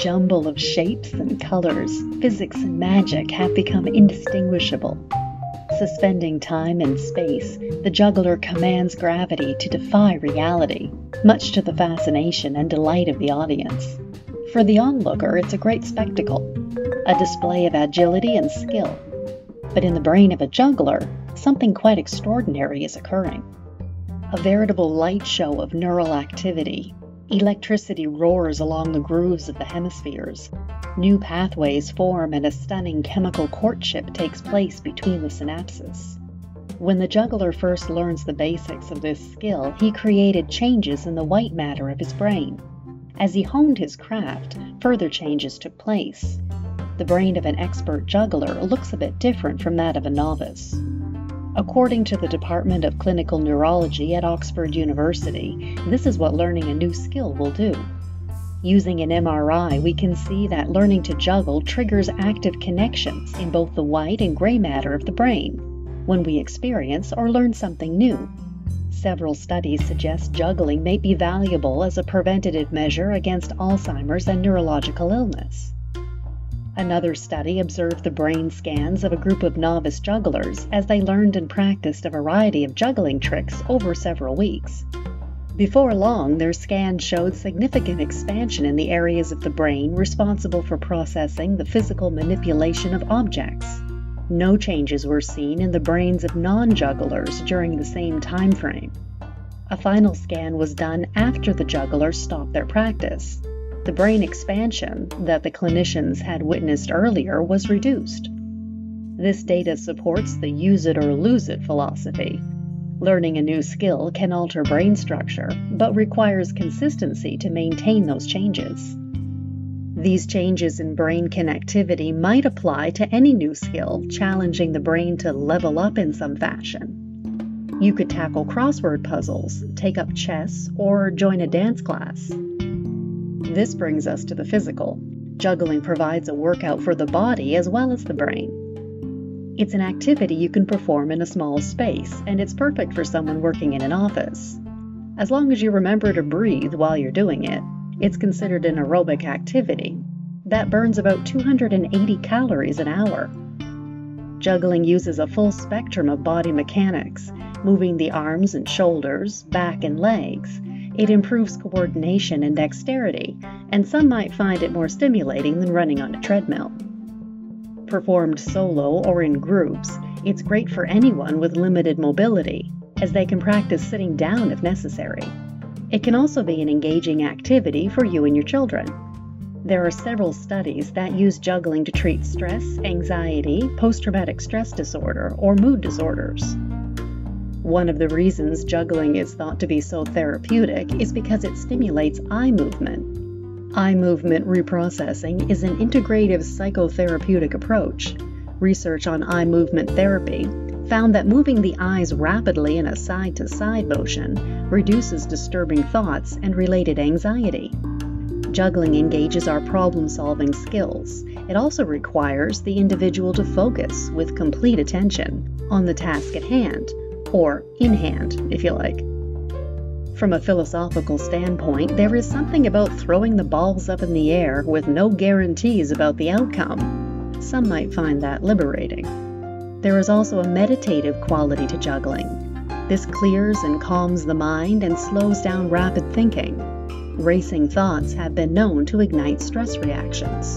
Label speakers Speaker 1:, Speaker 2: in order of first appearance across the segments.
Speaker 1: jumble of shapes and colors, physics and magic have become indistinguishable. Suspending time and space, the juggler commands gravity to defy reality, much to the fascination and delight of the audience. For the onlooker, it's a great spectacle, a display of agility and skill. But in the brain of a juggler, something quite extraordinary is occurring. A veritable light show of neural activity. Electricity roars along the grooves of the hemispheres. New pathways form and a stunning chemical courtship takes place between the synapses. When the juggler first learns the basics of this skill, he created changes in the white matter of his brain. As he honed his craft, further changes took place. The brain of an expert juggler looks a bit different from that of a novice. According to the Department of Clinical Neurology at Oxford University, this is what learning a new skill will do. Using an MRI, we can see that learning to juggle triggers active connections in both the white and gray matter of the brain when we experience or learn something new. Several studies suggest juggling may be valuable as a preventative measure against Alzheimer's and neurological illness. Another study observed the brain scans of a group of novice jugglers as they learned and practiced a variety of juggling tricks over several weeks. Before long, their scans showed significant expansion in the areas of the brain responsible for processing the physical manipulation of objects. No changes were seen in the brains of non-jugglers during the same time frame. A final scan was done after the jugglers stopped their practice. The brain expansion that the clinicians had witnessed earlier was reduced. This data supports the use it or lose it philosophy. Learning a new skill can alter brain structure, but requires consistency to maintain those changes. These changes in brain connectivity might apply to any new skill, challenging the brain to level up in some fashion. You could tackle crossword puzzles, take up chess, or join a dance class. This brings us to the physical. Juggling provides a workout for the body as well as the brain. It's an activity you can perform in a small space, and it's perfect for someone working in an office. As long as you remember to breathe while you're doing it, it's considered an aerobic activity that burns about 280 calories an hour. Juggling uses a full spectrum of body mechanics, moving the arms and shoulders, back and legs. It improves coordination and dexterity, and some might find it more stimulating than running on a treadmill. Performed solo or in groups, it's great for anyone with limited mobility, as they can practice sitting down if necessary. It can also be an engaging activity for you and your children. There are several studies that use juggling to treat stress, anxiety, post-traumatic stress disorder, or mood disorders. One of the reasons juggling is thought to be so therapeutic is because it stimulates eye movement. Eye movement reprocessing is an integrative psychotherapeutic approach. Research on eye movement therapy found that moving the eyes rapidly in a side-to-side motion reduces disturbing thoughts and related anxiety. Juggling engages our problem-solving skills. It also requires the individual to focus with complete attention on the task at hand, or in hand, if you like. From a philosophical standpoint, there is something about throwing the balls up in the air with no guarantees about the outcome. Some might find that liberating. There is also a meditative quality to juggling. This clears and calms the mind and slows down rapid thinking. Racing thoughts have been known to ignite stress reactions.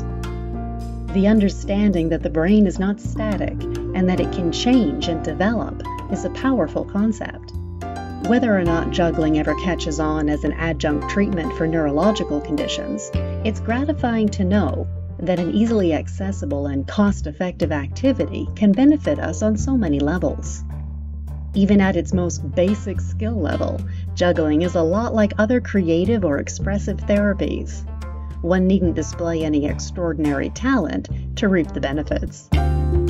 Speaker 1: The understanding that the brain is not static and that it can change and develop is a powerful concept. Whether or not juggling ever catches on as an adjunct treatment for neurological conditions, it's gratifying to know that an easily accessible and cost-effective activity can benefit us on so many levels. Even at its most basic skill level, juggling is a lot like other creative or expressive therapies. One needn't display any extraordinary talent to reap the benefits.